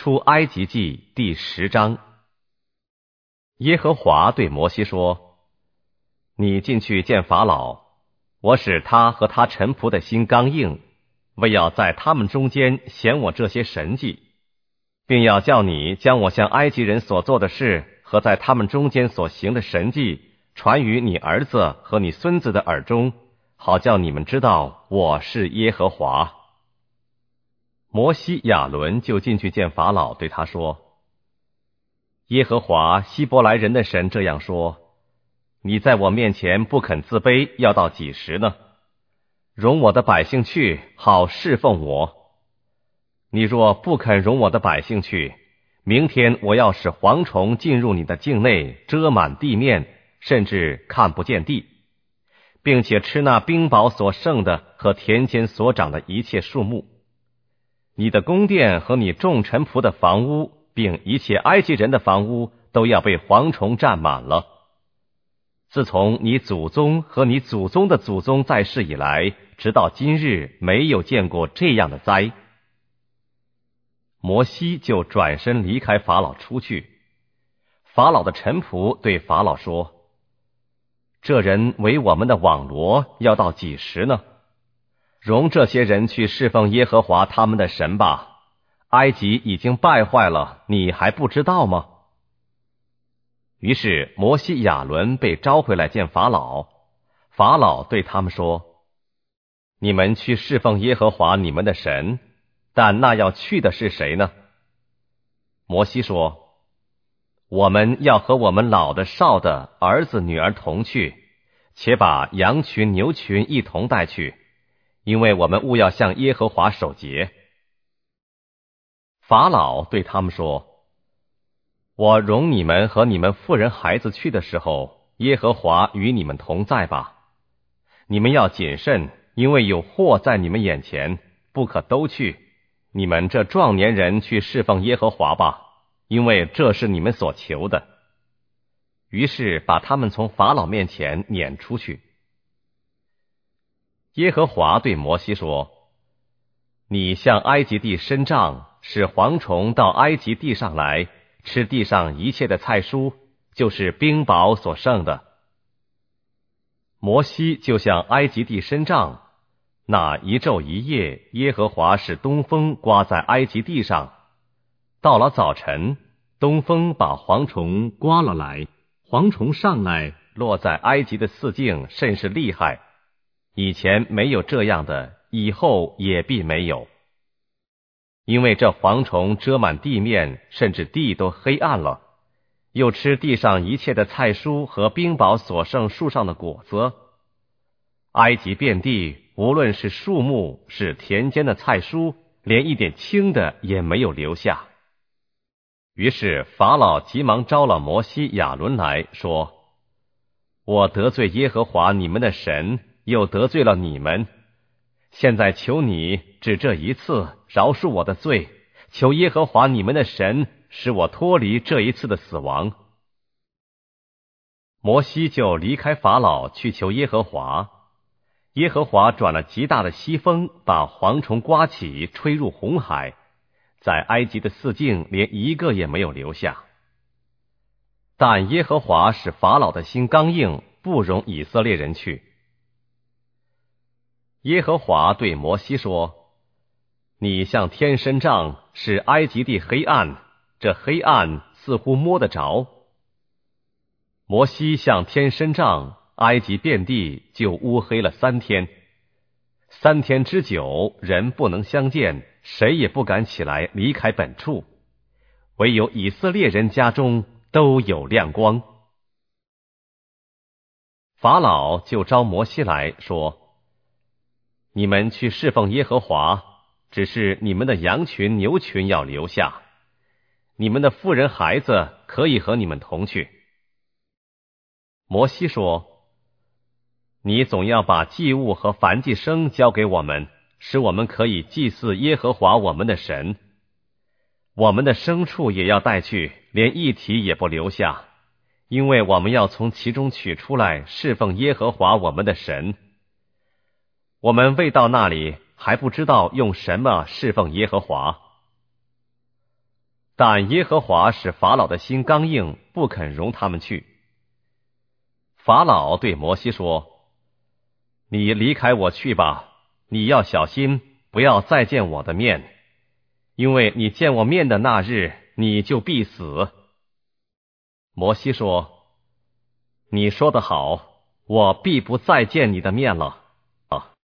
出埃及记第10章。耶和华对摩西说：你进去见法老，我使他和他臣仆的心刚硬，为要在他们中间显我这些神迹，并要叫你将我向埃及人所做的事和在他们中间所行的神迹传于你儿子和你孙子的耳中，好叫你们知道我是耶和华。摩西亚伦就进去见法老，对他说：耶和华希伯来人的神这样说，你在我面前不肯自卑，要到几时呢？容我的百姓去，好侍奉我。你若不肯容我的百姓去，明天我要使蝗虫进入你的境内，遮满地面，甚至看不见地，并且吃那冰雹所剩的和田间所长的一切树木。你的宫殿和你众臣仆的房屋，并一切埃及人的房屋，都要被蝗虫占满了。自从你祖宗和你祖宗的祖宗在世以来，直到今日，没有见过这样的灾。摩西就转身离开法老出去。法老的臣仆对法老说：这人为我们的网罗，要到几时呢？容这些人去侍奉耶和华他们的神吧。埃及已经败坏了，你还不知道吗？于是摩西亚伦被招回来见法老。法老对他们说：你们去侍奉耶和华你们的神，但那要去的是谁呢？摩西说：我们要和我们老的少的儿子女儿同去，且把羊群牛群一同带去，因为我们务要向耶和华守节。法老对他们说：我容你们和你们妇人孩子去的时候，耶和华与你们同在吧。你们要谨慎，因为有祸在你们眼前，不可都去。你们这壮年人去侍奉耶和华吧，因为这是你们所求的。于是把他们从法老面前撵出去。耶和华对摩西说：你向埃及地伸杖，使蝗虫到埃及地上来，吃地上一切的菜蔬，就是冰雹所剩的。摩西就向埃及地伸杖，那一昼一夜，耶和华使东风刮在埃及地上。到了早晨，东风把蝗虫刮了来，蝗虫上来，落在埃及的四境，甚是厉害。以前没有这样的，以后也必没有。因为这蝗虫遮满地面，甚至地都黑暗了，又吃地上一切的菜蔬和冰雹所剩树上的果子。埃及遍地，无论是树木，是田间的菜蔬，连一点青的也没有留下。于是法老急忙招了摩西亚伦来说：我得罪耶和华你们的神，又得罪了你们，现在求你只这一次饶恕我的罪，求耶和华你们的神使我脱离这一次的死亡。摩西就离开法老去求耶和华。耶和华转了极大的西风，把蝗虫刮起，吹入红海，在埃及的四境连一个也没有留下。但耶和华使法老的心刚硬，不容以色列人去。耶和华对摩西说：你向天伸杖，使埃及地黑暗，这黑暗似乎摸得着。摩西向天伸杖，埃及遍地就乌黑了3天。3天之久，人不能相见，谁也不敢起来离开本处，唯有以色列人家中都有亮光。法老就招摩西来说：你们去侍奉耶和华，只是你们的羊群牛群要留下，你们的妇人孩子可以和你们同去。摩西说：你总要把祭物和燔祭牲交给我们，使我们可以祭祀耶和华我们的神。我们的牲畜也要带去，连一体也不留下，因为我们要从其中取出来侍奉耶和华我们的神。我们未到那里，还不知道用什么侍奉耶和华。 但耶和华使法老的心刚硬，不肯容他们去。法老对摩西说：你离开我去吧，你要小心，不要再见我的面，因为你见我面的那日，你就必死。摩西说：你说得好，我必不再见你的面了。